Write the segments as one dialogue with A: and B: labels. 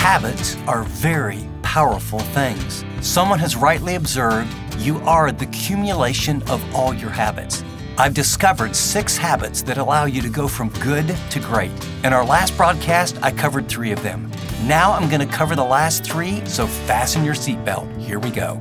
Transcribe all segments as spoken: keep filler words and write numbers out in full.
A: Habits are very powerful things. Someone has rightly observed you are the accumulation of all your habits. I've discovered six habits that allow you to go from good to great. In our last broadcast, I covered three of them. Now I'm going to cover the last three, so fasten your seatbelt. Here we go.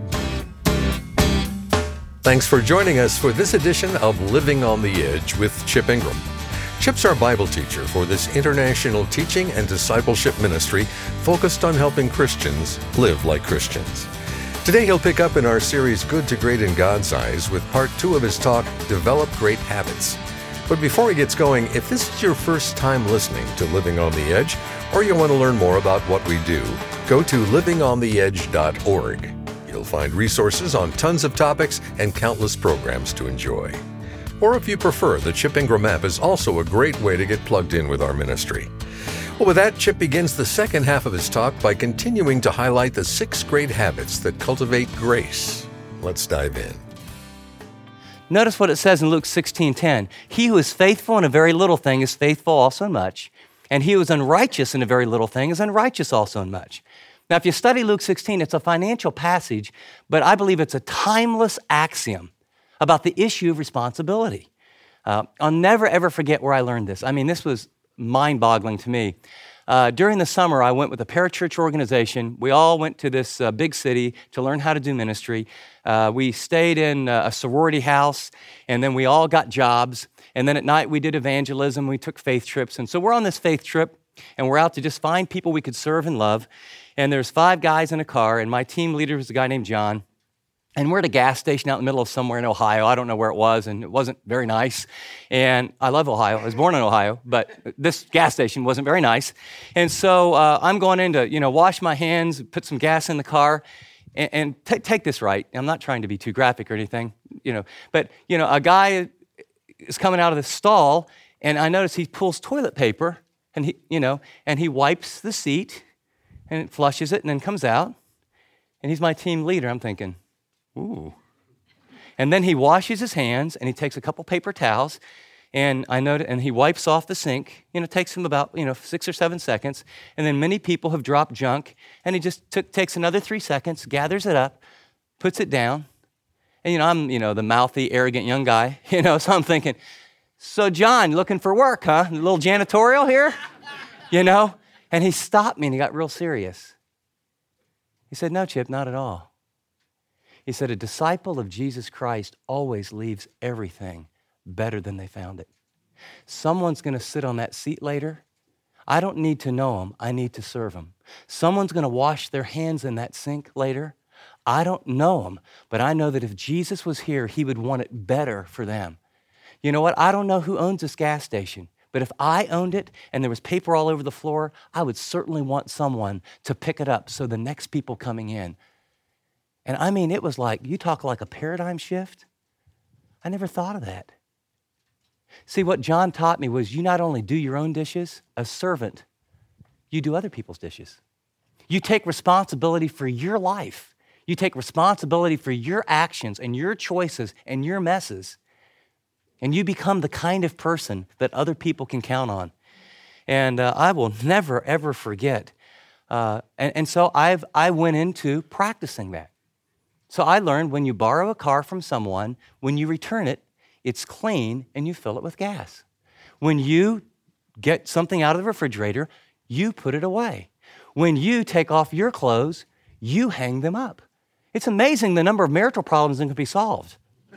B: Thanks for joining us for this edition of Living on the Edge with Chip Ingram. Chip's our Bible teacher for this international teaching and discipleship ministry focused on helping Christians live like Christians. Today he'll pick up in our series Good to Great in God's Eyes with part two of his talk, Develop Great Habits. But before he gets going, if this is your first time listening to Living on the Edge, or you want to learn more about what we do, go to living on the edge dot org. You'll find resources on tons of topics and countless programs to enjoy. Or if you prefer, the Chip Ingram app is also a great way to get plugged in with our ministry. Well, with that, Chip begins the second half of his talk by continuing to highlight the six great habits that cultivate grace. Let's dive in.
A: Notice what it says in Luke sixteen ten. He who is faithful in a very little thing is faithful also in much, and he who is unrighteous in a very little thing is unrighteous also in much. Now, if you study Luke sixteen, it's a financial passage, but I believe it's a timeless axiom about the issue of responsibility. Uh, I'll never, ever forget where I learned this. I mean, this was mind-boggling to me. Uh, during the summer, I went with a parachurch organization. We all went to this uh, big city to learn how to do ministry. Uh, we stayed in uh, a sorority house, and then we all got jobs. And then at night, we did evangelism. We took faith trips. And so we're on this faith trip, and we're out to just find people we could serve and love. And there's five guys in a car, and my team leader was a guy named John. And we're at a gas station out in the middle of somewhere in Ohio. I don't know where it was, and it wasn't very nice. And I love Ohio. I was born in Ohio, but this gas station wasn't very nice. And so uh, I'm going in to, you know, wash my hands, put some gas in the car, and, and t- take this right. I'm not trying to be too graphic or anything, you know. But, you know, a guy is coming out of the stall, and I notice he pulls toilet paper, and he, you know, and he wipes the seat, and flushes it, and then comes out. And he's my team leader. I'm thinking, ooh. And then he washes his hands and he takes a couple paper towels and I know, and he wipes off the sink. You know, it takes him about, you know, six or seven seconds. And then many people have dropped junk and he just took, takes another three seconds, gathers it up, puts it down. And, you know, I'm, you know, the mouthy, arrogant young guy, you know, so I'm thinking, so John, looking for work, huh? A little janitorial here, you know? And he stopped me and he got real serious. He said, no, Chip, not at all. He said, a disciple of Jesus Christ always leaves everything better than they found it. Someone's going to sit on that seat later. I don't need to know them. I need to serve them. Someone's going to wash their hands in that sink later. I don't know them, but I know that if Jesus was here, he would want it better for them. You know what? I don't know who owns this gas station, but if I owned it and there was paper all over the floor, I would certainly want someone to pick it up so the next people coming in. And I mean, it was like, you talk like a paradigm shift. I never thought of that. See, what John taught me was you not only do your own dishes, a servant, you do other people's dishes. You take responsibility for your life. You take responsibility for your actions and your choices and your messes. And you become the kind of person that other people can count on. And uh, I will never, ever forget. Uh, and, and so I've I went into practicing that. So I learned when you borrow a car from someone, when you return it, it's clean and you fill it with gas. When you get something out of the refrigerator, you put it away. When you take off your clothes, you hang them up. It's amazing the number of marital problems that can be solved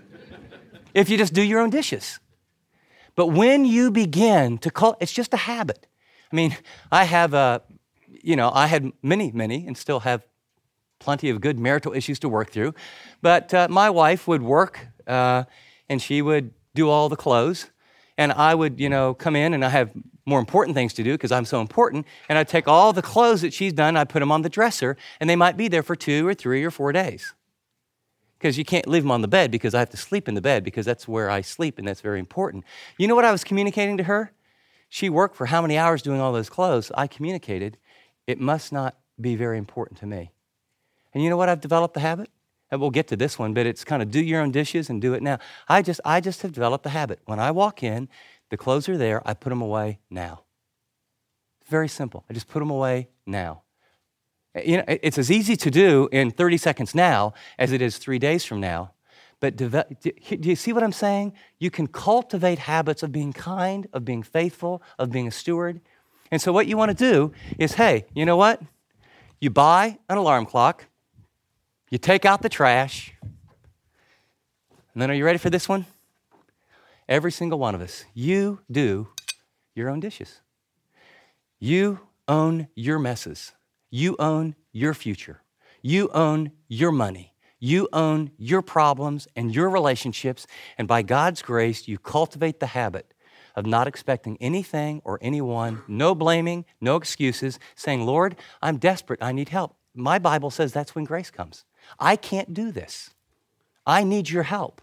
A: if you just do your own dishes. But when you begin to call, it's just a habit. I mean, I have, a, you know, I had many, many, and still have plenty of good marital issues to work through. But uh, my wife would work, uh, and she would do all the clothes. And I would, you know, come in, and I have more important things to do because I'm so important. And I'd take all the clothes that she's done, I'd put them on the dresser, and they might be there for two or three or four days. Because you can't leave them on the bed because I have to sleep in the bed because that's where I sleep, and that's very important. You know what I was communicating to her? She worked for how many hours doing all those clothes? I communicated, it must not be very important to me. And you know what I've developed the habit? And we'll get to this one, but it's kind of do your own dishes and do it now. I just I just have developed the habit. When I walk in, the clothes are there, I put them away now. It's very simple. I just put them away now. You know, it's as easy to do in thirty seconds now as it is three days from now. But do you see what I'm saying? You can cultivate habits of being kind, of being faithful, of being a steward. And so what you want to do is, hey, you know what? You buy an alarm clock, you take out the trash, and then are you ready for this one? Every single one of us, you do your own dishes. You own your messes. You own your future. You own your money. You own your problems and your relationships. And by God's grace, you cultivate the habit of not expecting anything or anyone, no blaming, no excuses, saying, Lord, I'm desperate. I need help. My Bible says that's when grace comes. I can't do this. I need your help.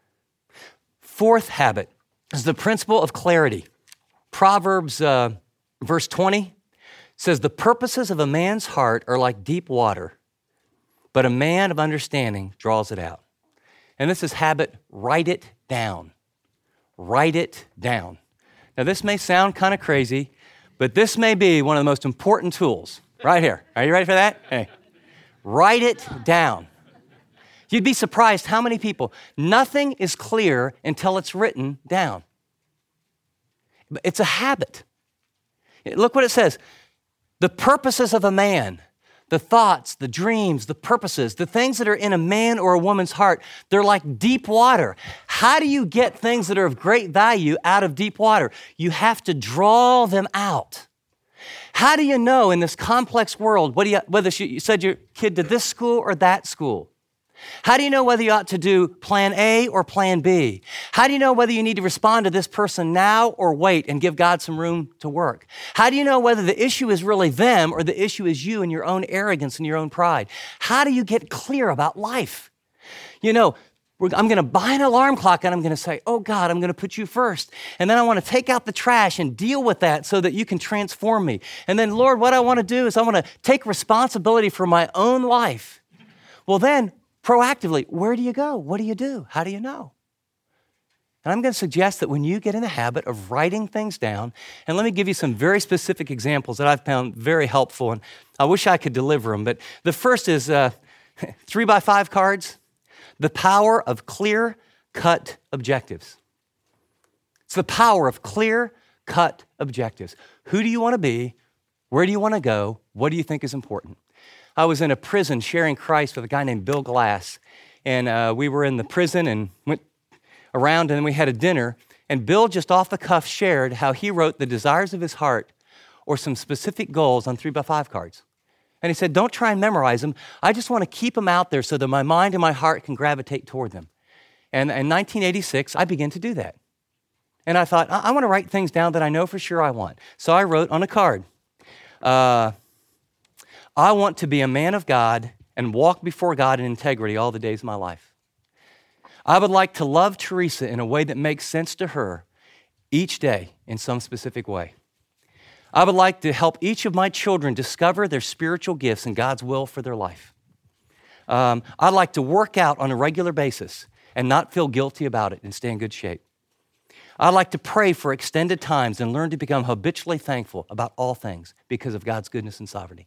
A: Fourth habit is the principle of clarity. Proverbs uh, verse twenty says, the purposes of a man's heart are like deep water, but a man of understanding draws it out. And this is habit, write it down. Write it down. Now this may sound kind of crazy, but this may be one of the most important tools right here. Are you ready for that? Hey, write it down. You'd be surprised how many people, nothing is clear until it's written down. It's a habit. Look what it says. The purposes of a man, the thoughts, the dreams, the purposes, the things that are in a man or a woman's heart, they're like deep water. How do you get things that are of great value out of deep water? You have to draw them out. How do you know in this complex world what do you, whether you said your kid to this school or that school? How do you know whether you ought to do plan A or plan B? How do you know whether you need to respond to this person now or wait and give God some room to work? How do you know whether the issue is really them or the issue is you and your own arrogance and your own pride? How do you get clear about life? You know, I'm going to buy an alarm clock and I'm going to say, oh God, I'm going to put you first. And then I want to take out the trash and deal with that so that you can transform me. And then Lord, what I want to do is I want to take responsibility for my own life. Well then, proactively, where do you go? What do you do? How do you know? And I'm going to suggest that when you get in the habit of writing things down, and let me give you some very specific examples that I've found very helpful, and I wish I could deliver them, but the first is uh, three by five cards, the power of clear-cut objectives. It's the power of clear-cut objectives. Who do you want to be? Where do you want to go? What do you think is important? I was in a prison sharing Christ with a guy named Bill Glass, and uh, we were in the prison and went around, and then we had a dinner, and Bill just off the cuff shared how he wrote the desires of his heart or some specific goals on three by five cards. And he said, don't try and memorize them. I just want to keep them out there so that my mind and my heart can gravitate toward them. And in nineteen eighty-six, I began to do that. And I thought, I, I want to write things down that I know for sure I want. So I wrote on a card, uh, I want to be a man of God and walk before God in integrity all the days of my life. I would like to love Teresa in a way that makes sense to her each day in some specific way. I would like to help each of my children discover their spiritual gifts and God's will for their life. Um, I'd like to work out on a regular basis and not feel guilty about it and stay in good shape. I'd like to pray for extended times and learn to become habitually thankful about all things because of God's goodness and sovereignty.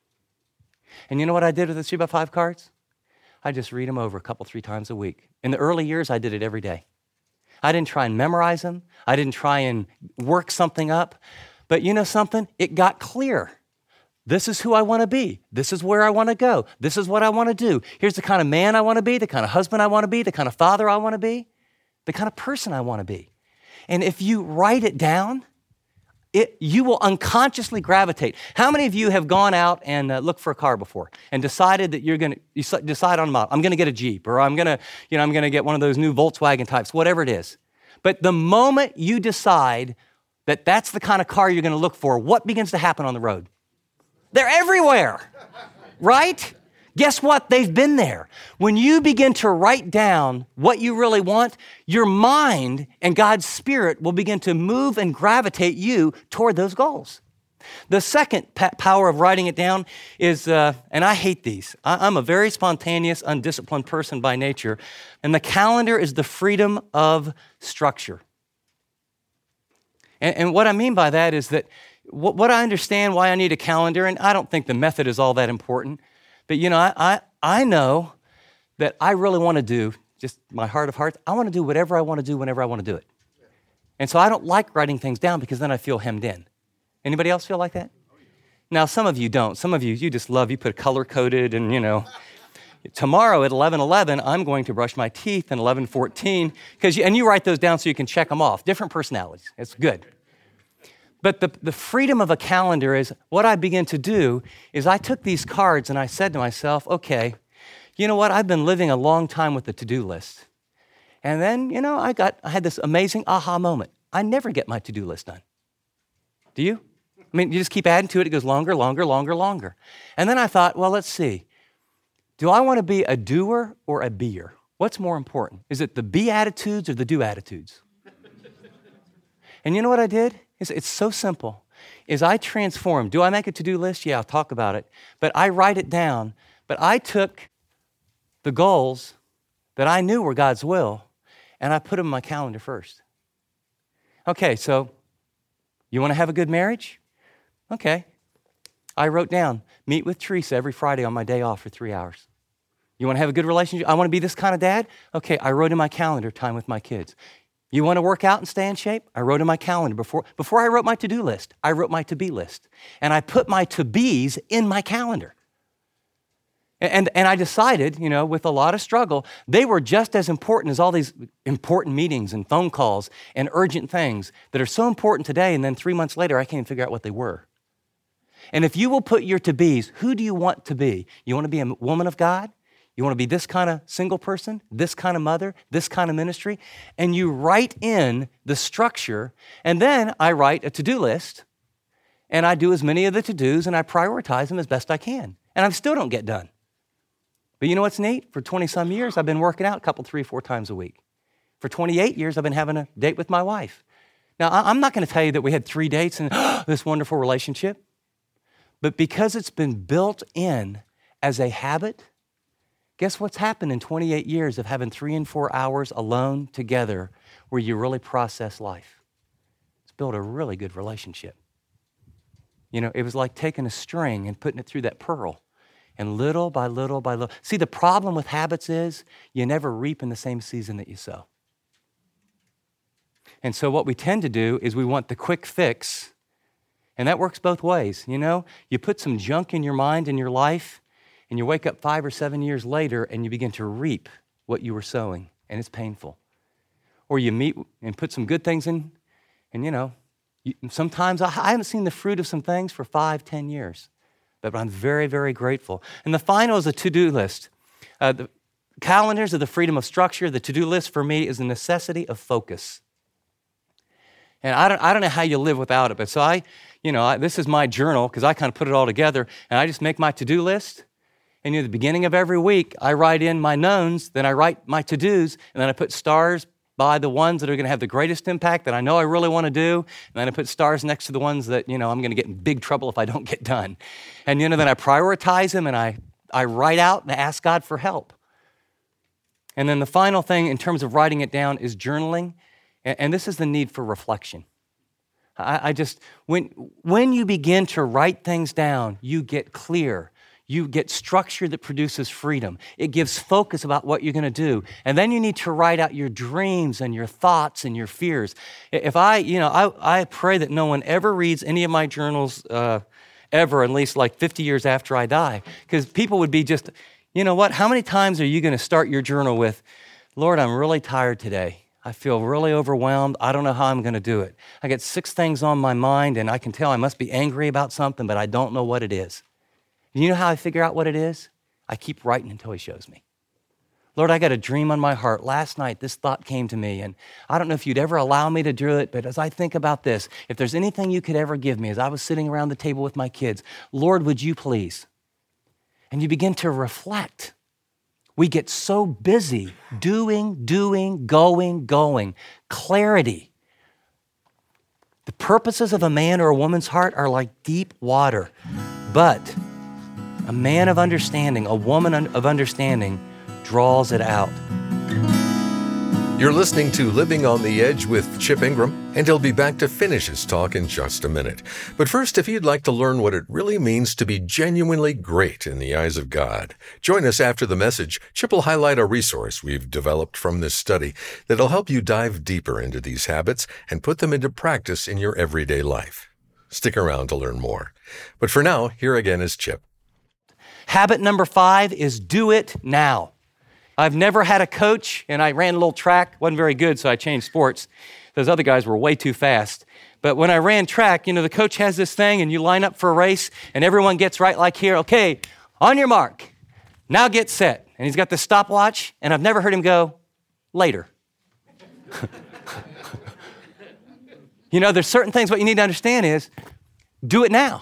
A: And you know what I did with the three by five cards? I just read them over a couple, three times a week. In the early years, I did it every day. I didn't try and memorize them. I didn't try and work something up. But you know something? It got clear. This is who I want to be. This is where I want to go. This is what I want to do. Here's the kind of man I want to be, the kind of husband I want to be, the kind of father I want to be, the kind of person I want to be. And if you write it down, It, you will unconsciously gravitate. How many of you have gone out and uh, looked for a car before and decided that you're going to you decide on a model? I'm going to get a Jeep, or I'm going to, you know, I'm going to get one of those new Volkswagen types, whatever it is. But the moment you decide that that's the kind of car you're going to look for, what begins to happen on the road? They're everywhere, right? Guess what? They've been there. When you begin to write down what you really want, your mind and God's Spirit will begin to move and gravitate you toward those goals. The second pa- power of writing it down is, uh, and I hate these. I- I'm a very spontaneous, undisciplined person by nature, and the calendar is the freedom of structure. And, and what I mean by that is that what, what I understand why I need a calendar, and I don't think the method is all that important, but you know, I, I, I know that I really want to do, just my heart of hearts, I want to do whatever I want to do whenever I want to do it. And so I don't like writing things down because then I feel hemmed in. Anybody else feel like that? Now, some of you don't. Some of you, you just love, you put color-coded and, you know, tomorrow at eleven eleven, I'm going to brush my teeth, and eleven fourteen, because and you write those down so you can check them off. Different personalities. It's good. But the, the freedom of a calendar is, what I begin to do is I took these cards and I said to myself, okay, you know what? I've been living a long time with the to-do list. And then, you know, I got I had this amazing aha moment. I never get my to-do list done. Do you? I mean, you just keep adding to it. It goes longer, longer, longer, longer. And then I thought, well, let's see. Do I want to be a doer or a beer? What's more important? Is it the be attitudes or the do attitudes? And you know what I did? It's, it's so simple. Is I transformed. Do I make a to-do list? Yeah, I'll talk about it. But I write it down. But I took the goals that I knew were God's will, and I put them in my calendar first. Okay, so you want to have a good marriage? Okay. I wrote down, meet with Teresa every Friday on my day off for three hours. You want to have a good relationship? I want to be this kind of dad? Okay, I wrote in my calendar time with my kids. You want to work out and stay in shape? I wrote in my calendar. Before, before I wrote my to-do list, I wrote my to-be list. And I put my to-bes in my calendar. And, and I decided, you know, with a lot of struggle, they were just as important as all these important meetings and phone calls and urgent things that are so important today, and then three months later, I can't even figure out what they were. And if you will put your to-bes, who do you want to be? You want to be a woman of God? You want to be this kind of single person, this kind of mother, this kind of ministry? And you write in the structure, and then I write a to-do list, and I do as many of the to-dos, and I prioritize them as best I can. And I still don't get done. But you know what's neat? For twenty-some years, I've been working out a couple, three, four times a week. For twenty-eight years, I've been having a date with my wife. Now, I'm not going to tell you that we had three dates and this wonderful relationship. But because it's been built in as a habit, guess what's happened in twenty-eight years of having three and four hours alone together where you really process life? It's built a really good relationship. You know, it was like taking a string and putting it through that pearl. And little by little by little. See, the problem with habits is you never reap in the same season that you sow. And so what we tend to do is we want the quick fix. And that works both ways, you know? You put some junk in your mind and your life, and you wake up five or seven years later, and you begin to reap what you were sowing, and it's painful. Or you meet and put some good things in, and you know, you, sometimes I, I haven't seen the fruit of some things for five, ten years, but I'm very, very grateful. And the final is a to-do list. Uh, the calendars are the freedom of structure. The to-do list for me is the necessity of focus. And I don't, I don't know how you live without it, but so I, you know, I, this is my journal because I kind of put it all together, and I just make my to-do list. And you know, at the beginning of every week, I write in my knowns, then I write my to-dos, and then I put stars by the ones that are going to have the greatest impact that I know I really want to do, and then I put stars next to the ones that, you know, I'm going to get in big trouble if I don't get done. And, you know, then I prioritize them, and I, I write out and ask God for help. And then the final thing in terms of writing it down is journaling. And this is the need for reflection. I, I just, when, when you begin to write things down, you get clear. You get structure that produces freedom. It gives focus about what you're going to do. And then you need to write out your dreams and your thoughts and your fears. If I, you know, I, I pray that no one ever reads any of my journals uh, ever, at least like fifty years after I die. Because people would be just, you know what, how many times are you going to start your journal with, Lord, I'm really tired today. I feel really overwhelmed. I don't know how I'm going to do it. I get six things on my mind, and I can tell I must be angry about something, but I don't know what it is. And you know how I figure out what it is? I keep writing until he shows me. Lord, I got a dream on my heart. Last night, this thought came to me, and I don't know if you'd ever allow me to do it, but as I think about this, if there's anything you could ever give me as I was sitting around the table with my kids, Lord, would you please? And you begin to reflect. We get so busy doing, doing, going, going. Clarity. The purposes of a man or a woman's heart are like deep water, but a man of understanding, a woman of understanding draws it out.
B: You're listening to Living on the Edge with Chip Ingram, and he'll be back to finish his talk in just a minute. But first, if you'd like to learn what it really means to be genuinely great in the eyes of God, join us after the message. Chip will highlight a resource we've developed from this study that'll help you dive deeper into these habits and put them into practice in your everyday life. Stick around to learn more. But for now, here again is Chip.
A: Habit number five is do it now. I've never had a coach, and I ran a little track, wasn't very good, so I changed sports. Those other guys were way too fast. But when I ran track, you know, the coach has this thing, and you line up for a race, and everyone gets right like here, okay, on your mark, now get set. And he's got the stopwatch, and I've never heard him go, later. You know, there's certain things, what you need to understand is, do it now.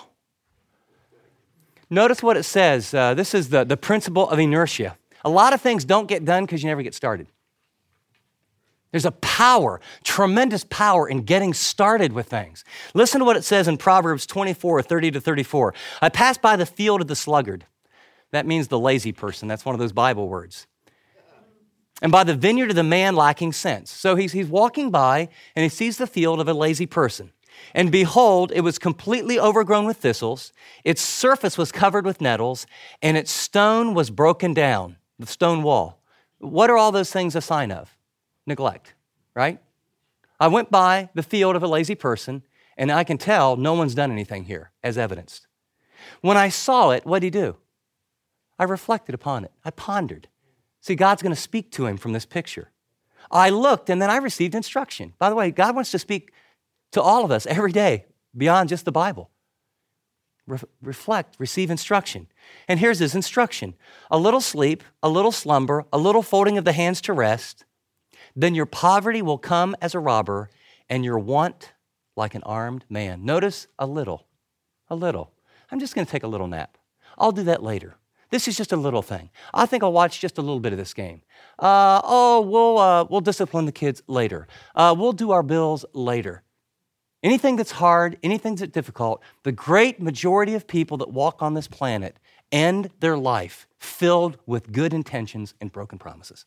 A: Notice what it says. Uh, this is the, the principle of inertia. A lot of things don't get done because you never get started. There's a power, tremendous power in getting started with things. Listen to what it says in Proverbs twenty-four, thirty to thirty-four. I passed by the field of the sluggard. That means the lazy person. That's one of those Bible words. And by the vineyard of the man lacking sense. So he's, he's walking by and he sees the field of a lazy person. And behold, it was completely overgrown with thistles. Its surface was covered with nettles, and its stone was broken down. The stone wall. What are all those things a sign of? Neglect, right? I went by the field of a lazy person, and I can tell no one's done anything here, as evidenced. When I saw it, what did he do? I reflected upon it. I pondered. See, God's going to speak to him from this picture. I looked, and then I received instruction. By the way, God wants to speak to all of us every day, beyond just the Bible. Re- reflect, receive instruction. And here's his instruction. A little sleep, a little slumber, a little folding of the hands to rest, then your poverty will come as a robber and your want like an armed man. Notice a little, a little. I'm just going to take a little nap. I'll do that later. This is just a little thing. I think I'll watch just a little bit of this game. Uh, oh, we'll, uh, we'll discipline the kids later. Uh, we'll do our bills later. Anything that's hard, anything that's difficult, the great majority of people that walk on this planet end their life filled with good intentions and broken promises.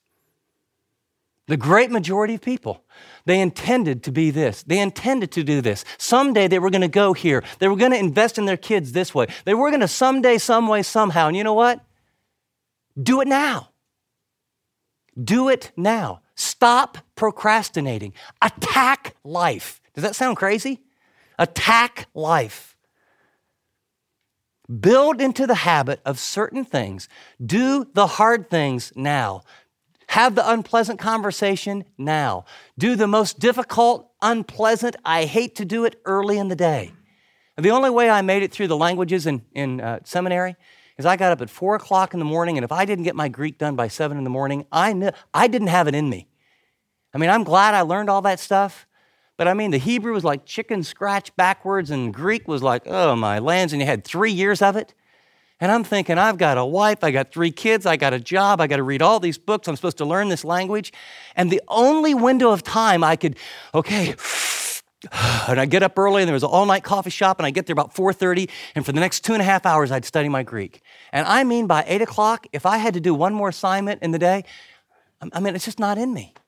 A: The great majority of people, they intended to be this. They intended to do this. Someday they were going to go here. They were going to invest in their kids this way. They were going to someday, some way, somehow. And you know what? Do it now. Do it now. Stop procrastinating. Attack life. Does that sound crazy? Attack life. Build into the habit of certain things. Do the hard things now. Have the unpleasant conversation now. Do the most difficult, unpleasant, I hate to do it early in the day. The only way I made it through the languages in, in uh, seminary is I got up at four o'clock in the morning, and if I didn't get my Greek done by seven in the morning, I knew I didn't have it in me. I mean, I'm glad I learned all that stuff. But I mean, the Hebrew was like chicken scratch backwards, and Greek was like, oh, my lands, and you had three years of it. And I'm thinking, I've got a wife, I got three kids, I got a job, I got to read all these books, I'm supposed to learn this language. And the only window of time I could, okay, and I get up early, and there was an all-night coffee shop, and I get there about four thirty, and for the next two and a half hours, I'd study my Greek. And I mean, by eight o'clock, if I had to do one more assignment in the day, I mean, it's just not in me.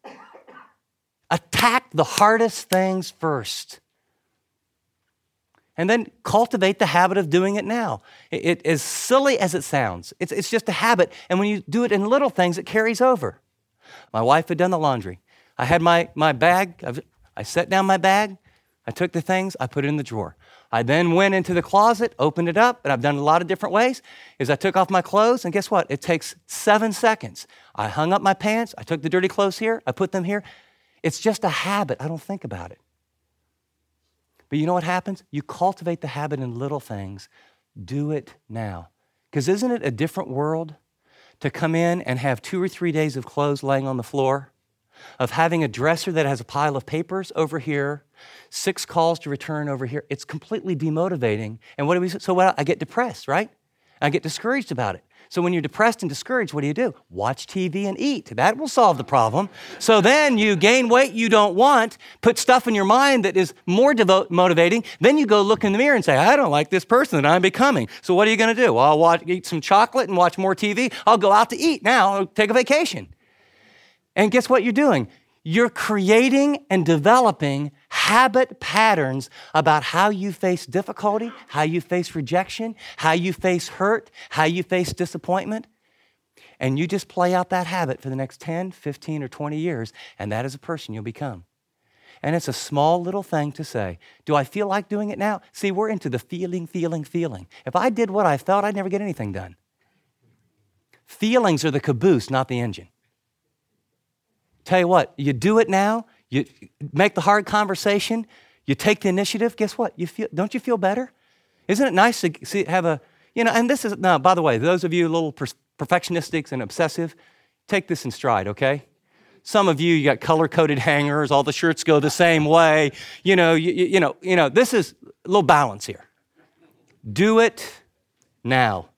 A: Attack the hardest things first. And then cultivate the habit of doing it now. It, it, as silly as it sounds, it's, it's just a habit. And when you do it in little things, it carries over. My wife had done the laundry. I had my, my bag. I, I set down my bag. I took the things. I put it in the drawer. I then went into the closet, opened it up, and I've done it a lot of different ways, is I took off my clothes, and guess what? It takes seven seconds. I hung up my pants. I took the dirty clothes here. I put them here. It's just a habit. I don't think about it. But you know what happens? You cultivate the habit in little things. Do it now. Because isn't it a different world to come in and have two or three days of clothes laying on the floor, of having a dresser that has a pile of papers over here, six calls to return over here? It's completely demotivating. And what do we, so what, I get depressed, right? I get discouraged about it. So when you're depressed and discouraged, what do you do? Watch T V and eat. That will solve the problem. So then you gain weight you don't want, put stuff in your mind that is more devo- motivating. Then you go look in the mirror and say, I don't like this person that I'm becoming. So what are you going to do? Well, I'll watch, eat some chocolate and watch more T V. I'll go out to eat now. I'll take a vacation. And guess what you're doing? You're creating and developing habit patterns about how you face difficulty, how you face rejection, how you face hurt, how you face disappointment. And you just play out that habit for the next ten, fifteen, or twenty years, and that is a person you'll become. And it's a small little thing to say. Do I feel like doing it now? See, we're into the feeling, feeling, feeling. If I did what I felt, I'd never get anything done. Feelings are the caboose, not the engine. Tell you what, you do it now, you make the hard conversation, you take the initiative, guess what? You feel, don't you feel better? Isn't it nice to see, have a, you know, and this is, now, by the way, those of you little per- perfectionistics and obsessive, take this in stride, okay? Some of you, you got color-coded hangers, all the shirts go the same way. You know, you, you know, you know, this is a little balance here. Do it now.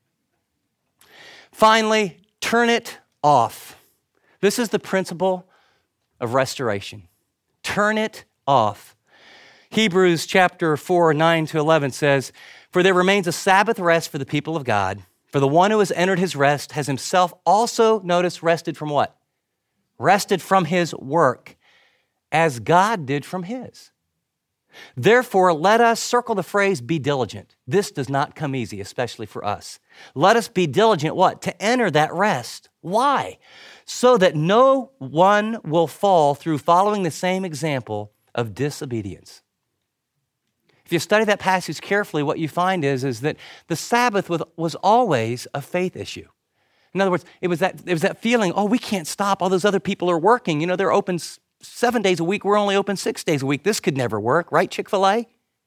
A: Finally, turn it off. This is the principle of restoration. Turn it off. Hebrews chapter four, nine to eleven says, "For there remains a Sabbath rest for the people of God. For the one who has entered his rest has himself also, notice, rested from what? Rested from his work, as God did from his. Therefore, let us," circle the phrase, "be diligent." This does not come easy, especially for us. Let us be diligent, what? To enter that rest. Why? So that no one will fall through following the same example of disobedience. If you study that passage carefully, what you find is, is that the Sabbath was, was always a faith issue. In other words, it was that it was that feeling, oh, we can't stop. All those other people are working. You know, they're open s- seven days a week. We're only open six days a week. This could never work, right, Chick-fil-A?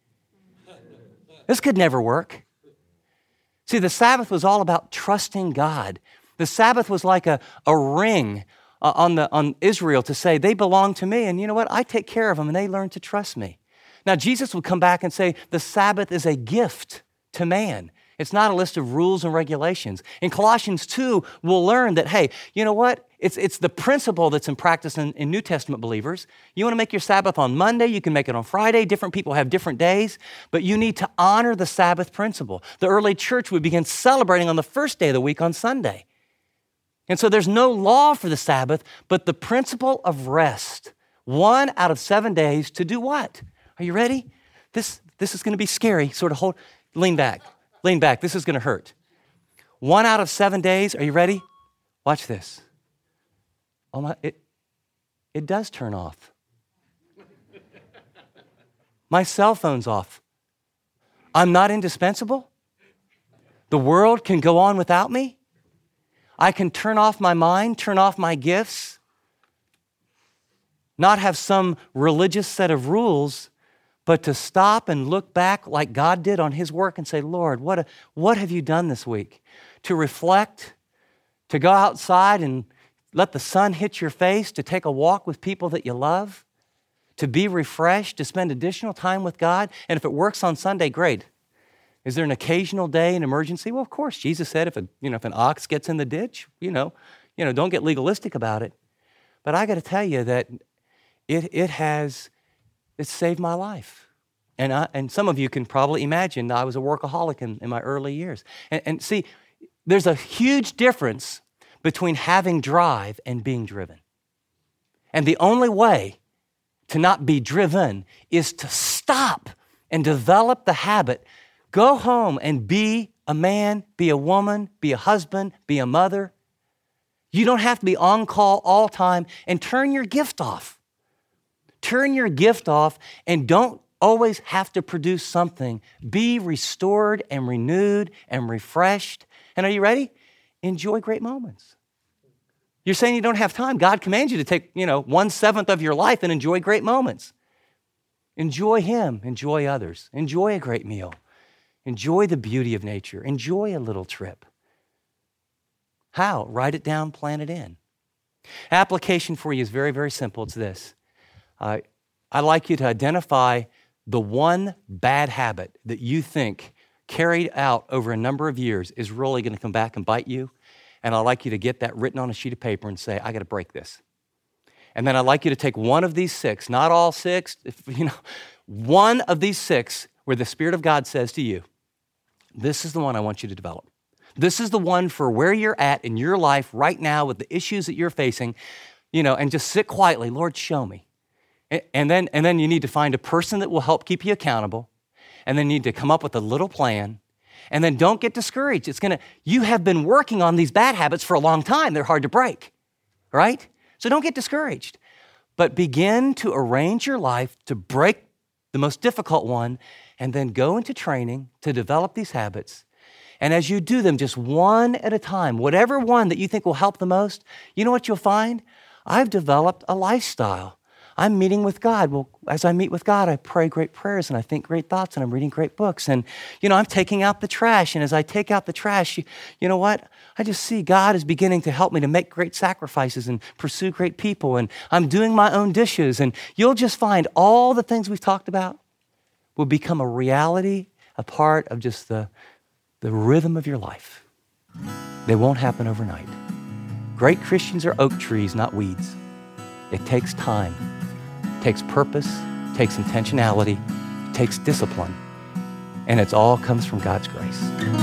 A: This could never work. See, the Sabbath was all about trusting God. The Sabbath was like a, a ring uh, on, the, on Israel to say, they belong to me, and you know what? I take care of them, and they learn to trust me. Now, Jesus would come back and say, the Sabbath is a gift to man. It's not a list of rules and regulations. In Colossians two, we'll learn that, hey, you know what? It's, it's the principle that's in practice in, in New Testament believers. You want to make your Sabbath on Monday, you can make it on Friday. Different people have different days, but you need to honor the Sabbath principle. The early church would begin celebrating on the first day of the week on Sunday. And so there's no law for the Sabbath, but the principle of rest. One out of seven days to do what? Are you ready? This, this is going to be scary. Sort of hold, lean back. Lean back. This is going to hurt. One out of seven days. Are you ready? Watch this. Oh my! It it does turn off. My cell phone's off. I'm not indispensable. The world can go on without me. I can turn off my mind, turn off my gifts, not have some religious set of rules, but to stop and look back like God did on his work and say, Lord, what, a, what have you done this week? To reflect, to go outside and let the sun hit your face, to take a walk with people that you love, to be refreshed, to spend additional time with God. And if it works on Sunday, great. Is there an occasional day, an emergency? Well, of course. Jesus said if a, you know, if an ox gets in the ditch, you know, you know, don't get legalistic about it. But I got to tell you that it it has It's saved my life. And I, and some of you can probably imagine that I was a workaholic in, in my early years. And, and see, there's a huge difference between having drive and being driven. And the only way to not be driven is to stop and develop the habit. Go home and be a man, be a woman, be a husband, be a mother. You don't have to be on call all time, and turn your gift off. Turn your gift off and don't always have to produce something. Be restored and renewed and refreshed. And are you ready? Enjoy great moments. You're saying you don't have time. God commands you to take, you know, one-seventh of your life and enjoy great moments. Enjoy him. Enjoy others. Enjoy a great meal. Enjoy the beauty of nature. Enjoy a little trip. How? Write it down, plan it in. Application for you is very, very simple. It's this. Uh, I'd like you to identify the one bad habit that you think carried out over a number of years is really going to come back and bite you. And I'd like you to get that written on a sheet of paper and say, I got to break this. And then I'd like you to take one of these six, not all six, if, you know, one of these six where the Spirit of God says to you, this is the one I want you to develop. This is the one for where you're at in your life right now with the issues that you're facing. you know, and just sit quietly. Lord, show me. And then, and then you need to find a person that will help keep you accountable. And then you need to come up with a little plan. And then don't get discouraged. It's gonna, you have been working on these bad habits for a long time. They're hard to break, right? So don't get discouraged. But begin to arrange your life to break the most difficult one and then go into training to develop these habits. And as you do them just one at a time, whatever one that you think will help the most, you know what you'll find? I've developed a lifestyle. I'm meeting with God. Well, as I meet with God, I pray great prayers and I think great thoughts and I'm reading great books. And, you know, I'm taking out the trash. And as I take out the trash, you, you know what? I just see God is beginning to help me to make great sacrifices and pursue great people. And I'm doing my own dishes. And you'll just find all the things we've talked about will become a reality, a part of just the, the rhythm of your life. They won't happen overnight. Great Christians are oak trees, not weeds. It takes time. Takes purpose, takes intentionality, takes discipline, and it all comes from God's grace.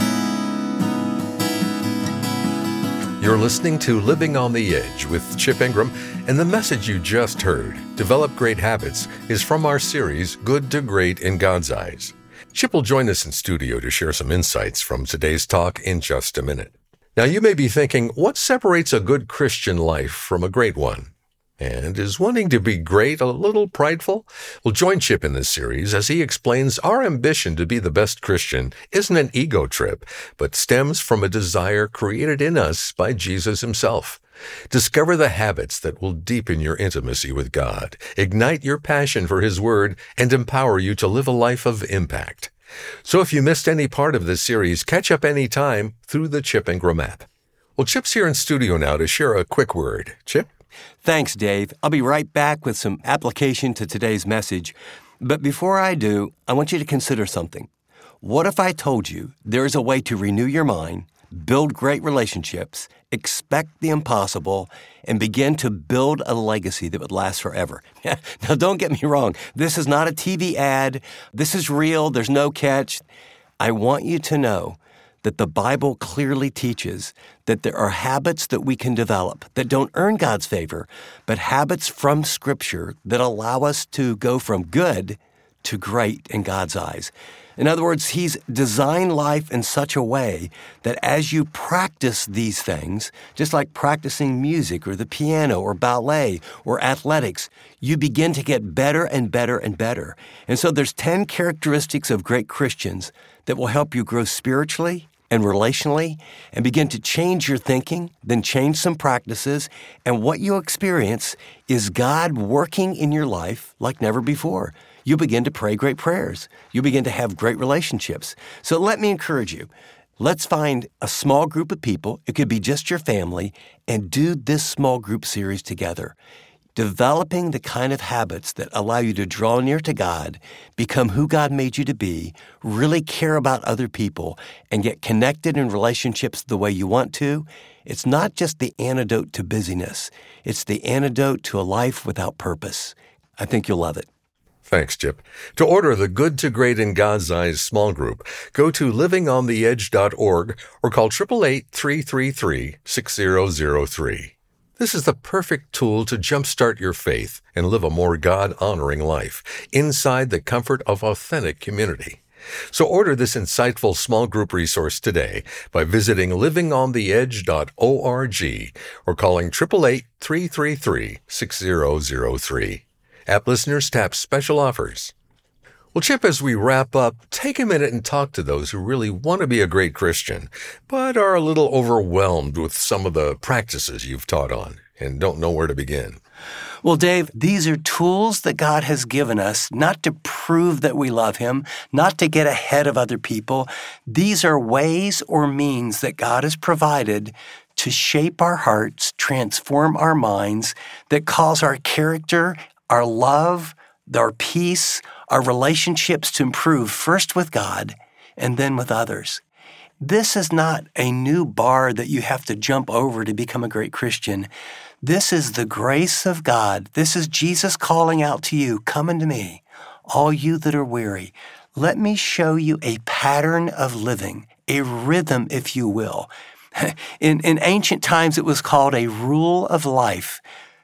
B: You're listening to Living on the Edge with Chip Ingram, and the message you just heard, Develop Great Habits, is from our series, Good to Great in God's Eyes. Chip will join us in studio to share some insights from today's talk in just a minute. Now, you may be thinking, what separates a good Christian life from a great one? And is wanting to be great a little prideful? Well, join Chip in this series as he explains our ambition to be the best Christian isn't an ego trip, but stems from a desire created in us by Jesus himself. Discover the habits that will deepen your intimacy with God, ignite your passion for his word, and empower you to live a life of impact. So if you missed any part of this series, catch up any time through the Chip Ingram app. Well, Chip's here in studio now to share a quick word. Chip?
C: Thanks, Dave. I'll be right back with some application to today's message. But before I do, I want you to consider something. What if I told you there is a way to renew your mind, build great relationships, expect the impossible, and begin to build a legacy that would last forever? Now, don't get me wrong. This is not a T V ad. This is real. There's no catch. I want you to know that the Bible clearly teaches that there are habits that we can develop that don't earn God's favor, but habits from Scripture that allow us to go from good to great in God's eyes. In other words, He's designed life in such a way that as you practice these things, just like practicing music or the piano or ballet or athletics, you begin to get better and better and better. And so there's ten characteristics of great Christians that will help you grow spiritually and relationally, and begin to change your thinking, then change some practices, and what you experience is God working in your life like never before. You begin to pray great prayers. You begin to have great relationships. So let me encourage you. Let's find a small group of people, it could be just your family, and do this small group series together. Developing the kind of habits that allow you to draw near to God, become who God made you to be, really care about other people, and get connected in relationships the way you want to. It's not just the antidote to busyness. It's the antidote to a life without purpose. I think you'll love it.
B: Thanks, Chip. To order the Good to Great in God's Eyes small group, go to living on the edge dot org or call eight eight eight, three three three, six zero zero three. This is the perfect tool to jumpstart your faith and live a more God-honoring life inside the comfort of authentic community. So order this insightful small group resource today by visiting living on the edge dot org or calling eight eight eight, three three three, six zero zero three. App listeners tap special offers. Well, Chip, as we wrap up, take a minute and talk to those who really want to be a great Christian, but are a little overwhelmed with some of the practices you've taught on and don't know where to begin.
C: Well, Dave, these are tools that God has given us not to prove that we love Him, not to get ahead of other people. These are ways or means that God has provided to shape our hearts, transform our minds, that cause our character, our love, our peace, our relationships to improve first with God and then with others. This is not a new bar that you have to jump over to become a great Christian. This is the grace of God. This is Jesus calling out to you, come unto me, all you that are weary. Let me show you a pattern of living, a rhythm, if you will. In, in ancient times, it was called a rule of life.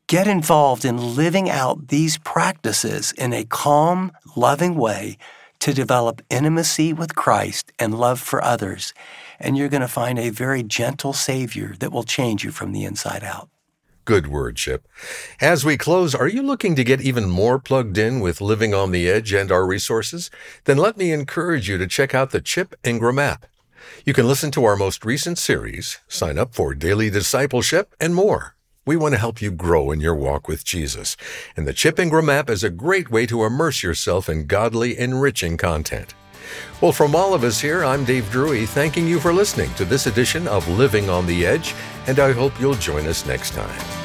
C: Get involved in living out these practices in a calm, loving way to develop intimacy with Christ and love for others, and you're going to find a very gentle Savior that will change you from the inside out.
B: Good word, Chip. As we close, are you looking to get even more plugged in with Living on the Edge and our resources? Then let me encourage you to check out the Chip Ingram app. You can listen to our most recent series, sign up for daily discipleship, and more. We want to help you grow in your walk with Jesus, and the Chip Ingram app is a great way to immerse yourself in godly, enriching content. Well, from all of us here, I'm Dave Drury, thanking you for listening to this edition of Living on the Edge, and I hope you'll join us next time.